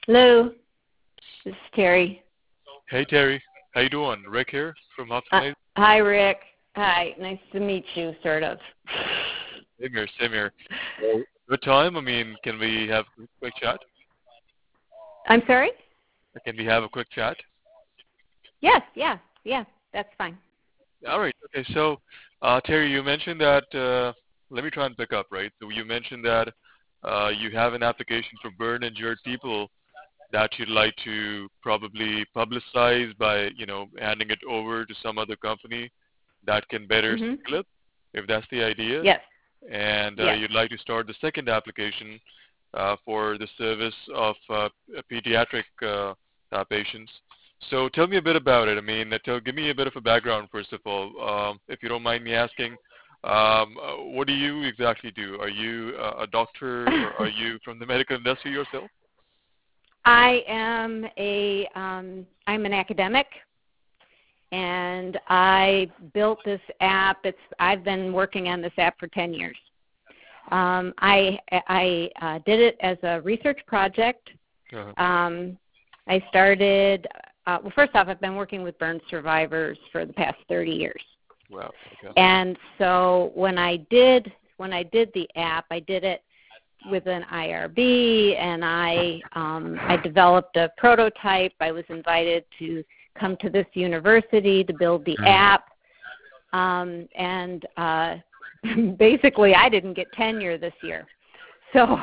Hello, this is Terry. Hey Terry, how you doing? Rick here from Optimize. Hi, Rick. Hi, nice to meet you, sort of. Same here. Well, good time. I mean, can we have a quick chat? I'm sorry? Can we have a quick chat? Yes, that's fine. All right. Okay. So, Terry, you mentioned that. Let me try and pick up. Right. So you mentioned that you have an application for burn injured people that you'd like to probably publicize by, handing it over to some other company that can better Mm-hmm. scale it, if that's the idea. Yes, And yes. you'd like to start the second application for the service of pediatric patients. So tell me a bit about it. I mean, give me a bit of a background, first of all, if you don't mind me asking. What do you exactly do? Are you a doctor, or are you from the medical industry yourself? I am I'm an academic, and I built this app. I've been working on this app for 10 years. I did it as a research project. Uh-huh. I started, well, first off, I've been working with burn survivors for the past 30 years. Wow. Okay. And so when I did the app, I did it with an IRB, and I developed a prototype. I was invited to come to this university to build the app. And basically, I didn't get tenure this year. So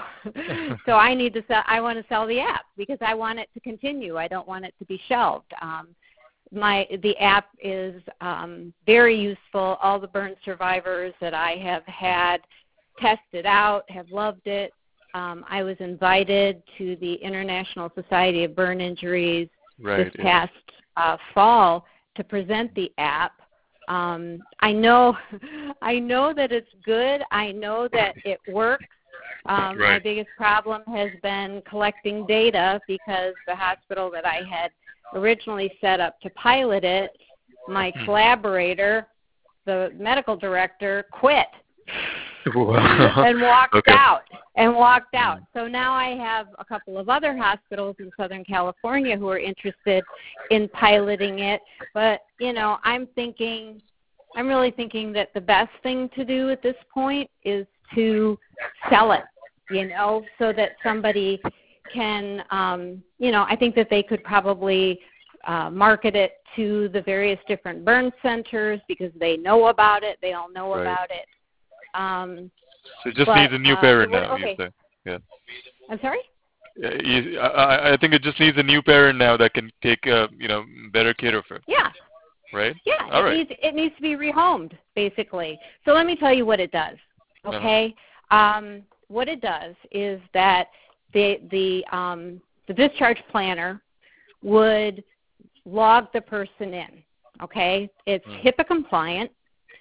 I want to sell the app because I want it to continue. I don't want it to be shelved. The app is very useful. All the burn survivors that I have had tested out have loved it. I was invited to the International Society of Burn Injuries this past fall to present the app. I know that it's good. I know that it works. My biggest problem has been collecting data because the hospital that I had originally set up to pilot it, my collaborator, the medical director, quit and walked out. So now I have a couple of other hospitals in Southern California who are interested in piloting it. But, I'm really thinking that the best thing to do at this point is to sell it, so that somebody can, I think that they could probably market it to the various different burn centers because they know about it. They all know about it. So it just needs a new parent now, you say? Yeah. I'm sorry? I think it just needs a new parent now that can take, better care of it. Yeah. Right? Yeah, it needs to be rehomed, basically. So let me tell you what it does, okay? What it does is that the discharge planner would log the person in, okay? It's HIPAA compliant.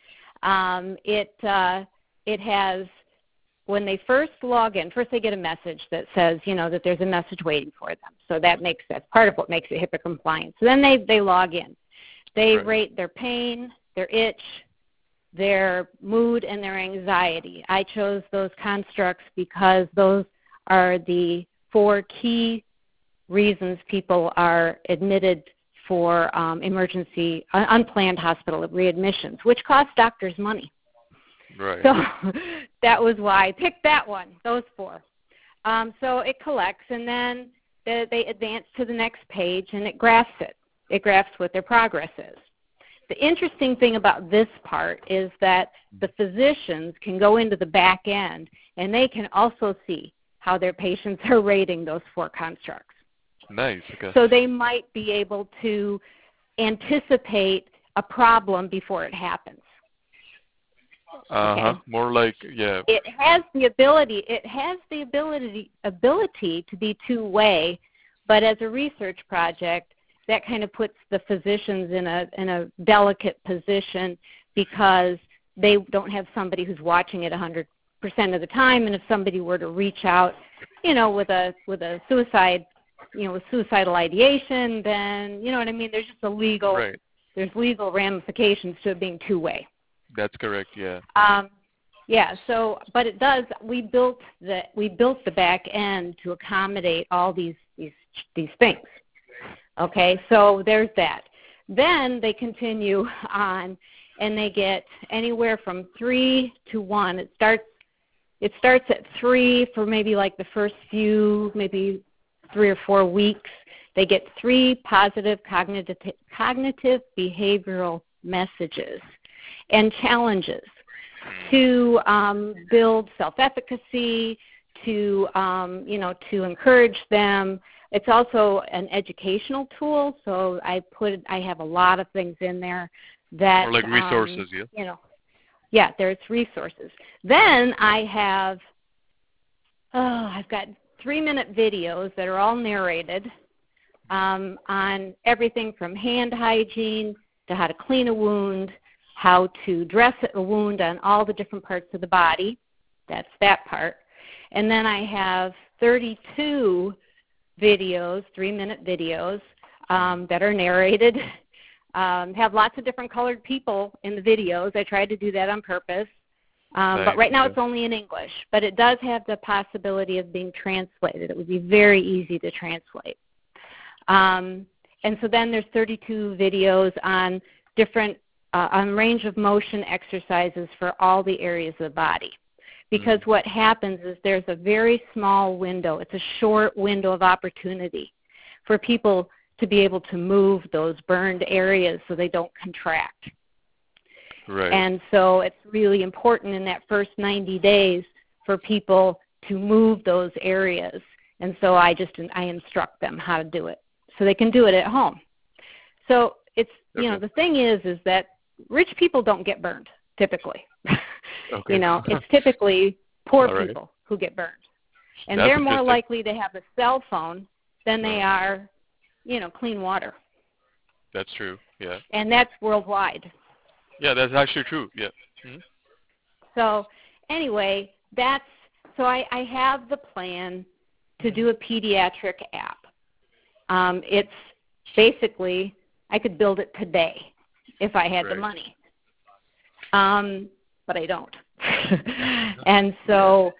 It has, when they first log in, first they get a message that says, that there's a message waiting for them. So that's part of what makes it HIPAA compliant. So then they log in. They rate their pain, their itch, their mood, and their anxiety. I chose those constructs because those are the 4 key reasons people are admitted for emergency, unplanned hospital readmissions, which cost doctors money. Right. So that was why I picked that one, those 4. So it collects, and then they advance to the next page, and it graphs it. It graphs what their progress is. The interesting thing about this part is that the physicians can go into the back end, and they can also see how their patients are rating those 4 constructs. Nice. Okay. So they might be able to anticipate a problem before it happens. Okay? More like, yeah. It has the ability to be two-way, but as a research project, that kind of puts the physicians in a delicate position because they don't have somebody who's watching it 100% of the time. And if somebody were to reach out, with a suicide, with suicidal ideation, then you know what I mean. There's just there's legal ramifications to it being two-way. That's correct. Yeah. Yeah. So, but it does. We built the back end to accommodate all these these things. Okay, so there's that. Then they continue on, and they get anywhere from 3 to 1. It starts at 3 for maybe like the first few, maybe 3 or 4 weeks. They get 3 positive cognitive behavioral messages and challenges to build self-efficacy, to to encourage them. It's also an educational tool, so I have a lot of things in there that or like resources, yeah, there's resources. Then I've got 3-minute videos that are all narrated on everything from hand hygiene to how to clean a wound, how to dress a wound on all the different parts of the body. That's that part. And then I have 32 videos, 3-minute videos that are narrated. Have lots of different colored people in the videos. I tried to do that on purpose. But right now it's only in English. But it does have the possibility of being translated. It would be very easy to translate. And so then there's 32 videos on different on range of motion exercises for all the areas of the body. Because what happens is there's a very small window. It's a short window of opportunity for people to be able to move those burned areas so they don't contract. Right. And so it's really important in that first 90 days for people to move those areas. And so I instruct them how to do it so they can do it at home. So it's, the thing is that rich people don't get burned typically. Okay. It's typically poor people who get burned. And they're more likely to have a cell phone than they are, clean water. That's true, yeah. And that's worldwide. Yeah, that's actually true, yeah. Mm-hmm. So anyway, so I have the plan to do a pediatric app. It's basically, I could build it today if I had the money. But I don't. And so,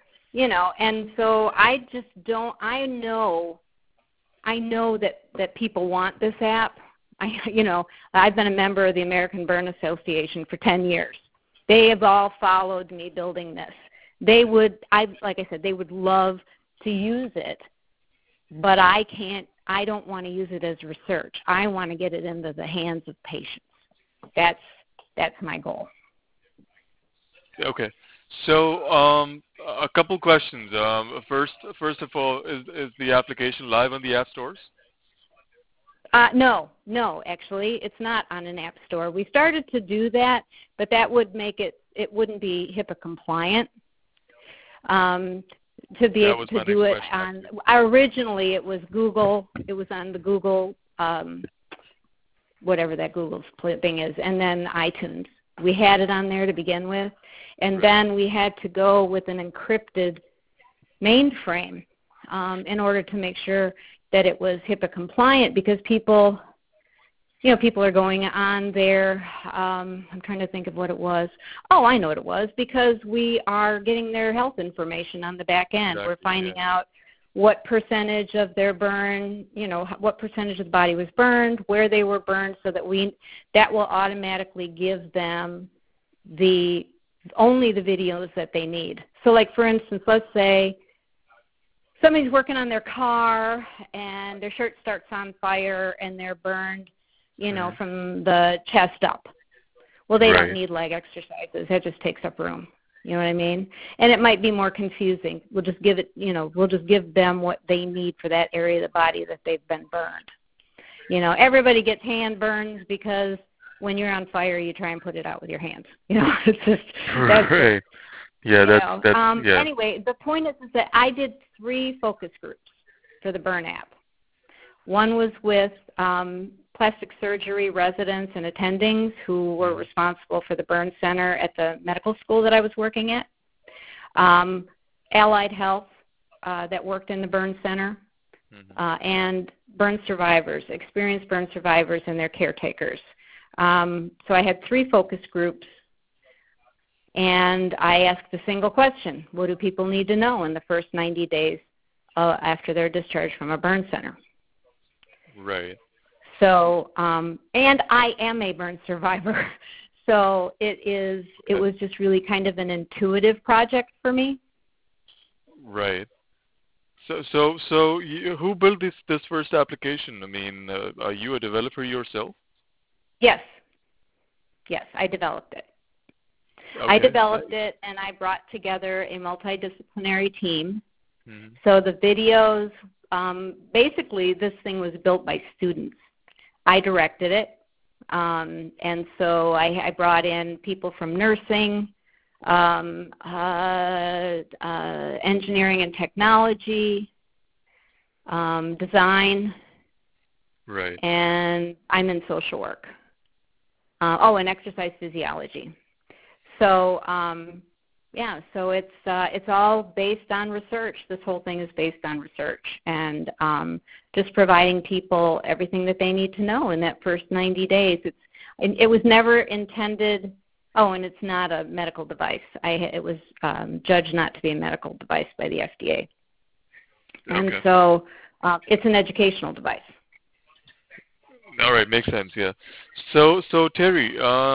I just don't, I know that people want this app. I've been a member of the American Burn Association for 10 years. They have all followed me building this. Like I said, they would love to use it, but I don't want to use it as research. I want to get it into the hands of patients. That's my goal. Okay. So a couple questions. First of all, is the application live on the app stores? No, actually, it's not on an app store. We started to do that, but that would make it wouldn't be HIPAA compliant. To be able to do it on, originally it was Google. It was on the Google, whatever that Google's thing is, and then iTunes. We had it on there to begin with, and then we had to go with an encrypted mainframe in order to make sure that it was HIPAA compliant, because people are going on there. I'm trying to think of what it was. Oh, I know what it was, because we are getting their health information on the back end. Exactly, we're finding out what percentage of their burn, what percentage of the body was burned, where they were burned, so that that will automatically give them only the videos that they need. So like, for instance, let's say somebody's working on their car and their shirt starts on fire and they're burned, from the chest up. Well, they don't need leg exercises. That just takes up room. You know what I mean? And it might be more confusing. We'll just give them what they need for that area of the body that they've been burned. Everybody gets hand burns because when you're on fire, you try and put it out with your hands. It's just that's yeah. Anyway, the point is that I did 3 focus groups for the Burn app. One was with plastic surgery residents and attendings who were responsible for the burn center at the medical school that I was working at. Allied Health that worked in the burn center, and burn survivors, experienced burn survivors and their caretakers. So I had 3 focus groups, and I asked a single question: what do people need to know in the first 90 days after their discharge from a burn center. Right. So, and I am a burn survivor. So it was just really kind of an intuitive project for me. Right. So who built this first application? I mean, are you a developer yourself? Yes. Yes, I developed it. Okay. I developed it, and I brought together a multidisciplinary team. Mm-hmm. So the videos, basically this thing was built by students. I directed it, and so I brought in people from nursing, engineering and technology, design, Right. and I'm in social work. And exercise physiology. So so it's all based on research. This whole thing is based on research, and just providing people everything that they need to know in that first 90 days. It was never intended. Oh, and it's not a medical device. It was judged not to be a medical device by the FDA, and so it's an educational device. All right, makes sense. Yeah. So Terry,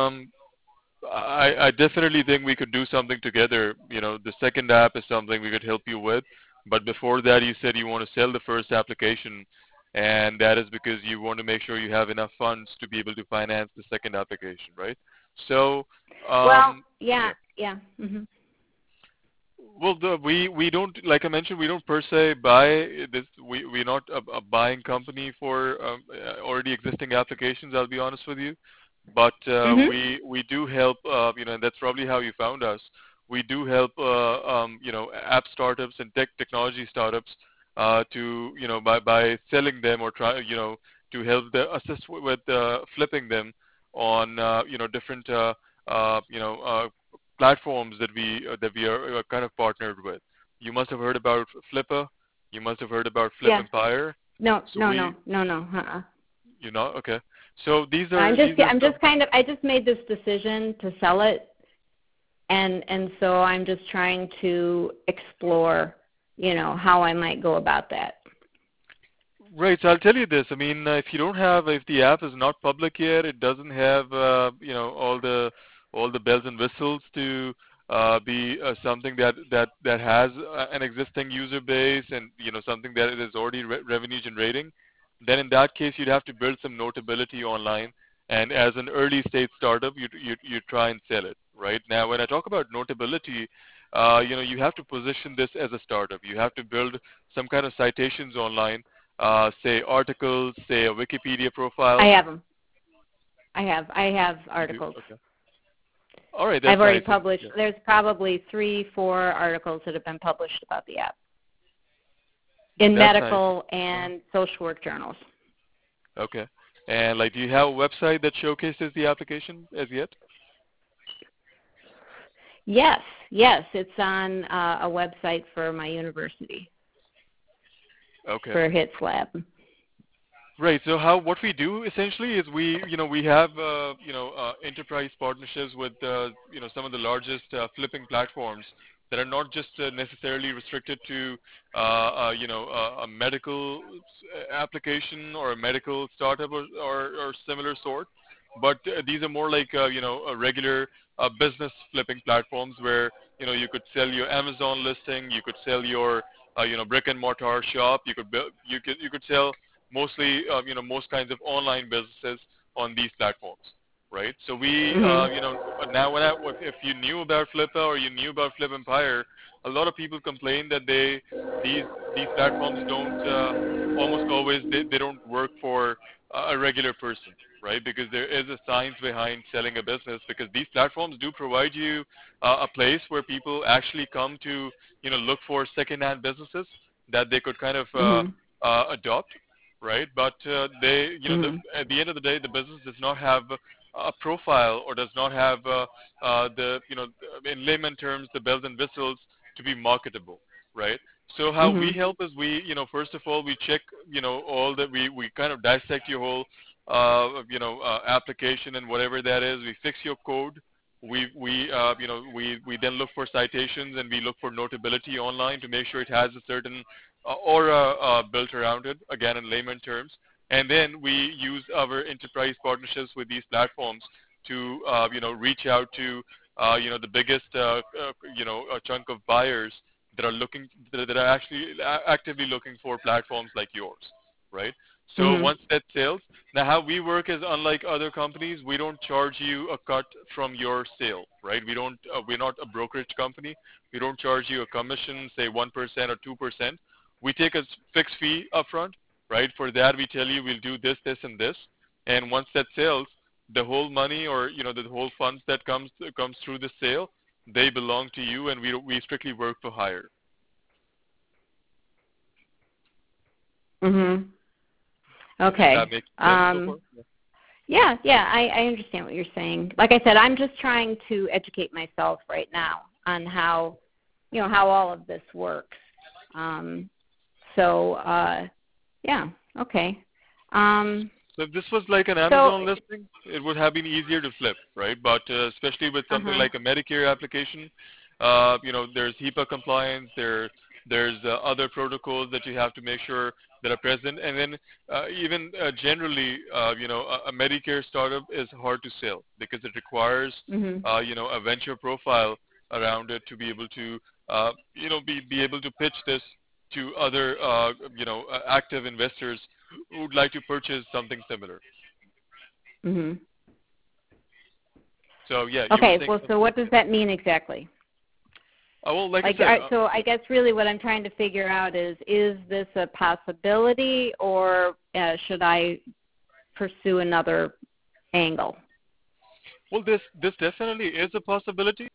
I definitely think we could do something together. You know, the second app is something we could help you with. But before that, you said you want to sell the first application, and that is because you want to make sure you have enough funds to be able to finance the second application, right? So, yeah. Mm-hmm. Well, we don't, like I mentioned, we don't per se buy this. We're not a buying company for already existing applications. I'll be honest with you, but we do help. And that's probably how you found us. We do help app startups and technology startups by selling them or try to help assist with flipping them on different platforms that we are kind of partnered with. You must have heard about Flippa. You must have heard about Flip Empire. No. You know, okay. So these are. I just made this decision to sell it, and so I'm just trying to explore, how I might go about that. Right. So I'll tell you this. I mean, if the app is not public yet, it doesn't have all the bells and whistles to be something that has an existing user base and something that is already revenue generating. Then in that case, you'd have to build some notability online. And as an early stage startup, you try and sell it. Right now, when I talk about notability, you have to position this as a startup. You have to build some kind of citations online. Say articles, say a Wikipedia profile. I have them. I have articles. Okay. All right. That's I've already nice. published. Yeah. There's probably 3-4 articles that have been published about the app in That's medical nice. and social work journals. Okay. And do you have a website that showcases the application as yet? Yes. It's on a website for my university. Okay. For HITS Lab. Right. So what we do essentially is we have enterprise partnerships with some of the largest flipping platforms that are not just necessarily restricted to a medical application or a medical startup or similar sort, but these are more like a regular business flipping platforms where you could sell your Amazon listing, you could sell your brick and mortar shop, you could sell mostly most kinds of online businesses on these platforms, right? So we now if you knew about Flippa or you knew about Flip Empire, a lot of people complain that these platforms don't almost always they don't work for a regular person, right? Because there is a science behind selling a business, because these platforms do provide you a place where people actually come to look for second-hand businesses that they could kind of adopt, right? But at the end of the day, the business does not have a profile or does not have in layman terms, the bells and whistles to be marketable, right? So how we help is first of all, we check, all that we kind of dissect your whole, application and whatever that is. We fix your code, we then look for citations, and we look for notability online to make sure it has a certain aura built around it, again in layman terms. And then we use our enterprise partnerships with these platforms to reach out to the biggest chunk of buyers that are actually actively looking for platforms like yours, right? So Mhm. once that sales, now how we work is unlike other companies, we don't charge you a cut from your sale, right? We're not a brokerage company. We don't charge you a commission, say 1% or 2%. We take a fixed fee upfront, right? For that, we tell you we'll do this, this, and this. And once that sells, the whole money, or the whole funds that comes through the sale, they belong to you, and we strictly work for hire. Mhm. Does that Okay. make sense so far? Yeah, I understand what you're saying. Like I said, I'm just trying to educate myself right now on how, how all of this works. Yeah, okay. So if this was like an So, Amazon listing, it would have been easier to flip, right? But especially with something uh-huh. like a Medicare application, there's HIPAA compliance, there's other protocols that you have to make sure that are present, and then even generally, a Medicare startup is hard to sell because it requires, Mhm. a venture profile around it to be able to, be able to pitch this to other, active investors who would like to purchase something similar. Mhm. So yeah, you were Okay, saying well, so something. what does that mean exactly? Well, like I Like, said, so I guess really what I'm trying to figure out is this a possibility, or should I pursue another angle? well, this definitely is a possibility.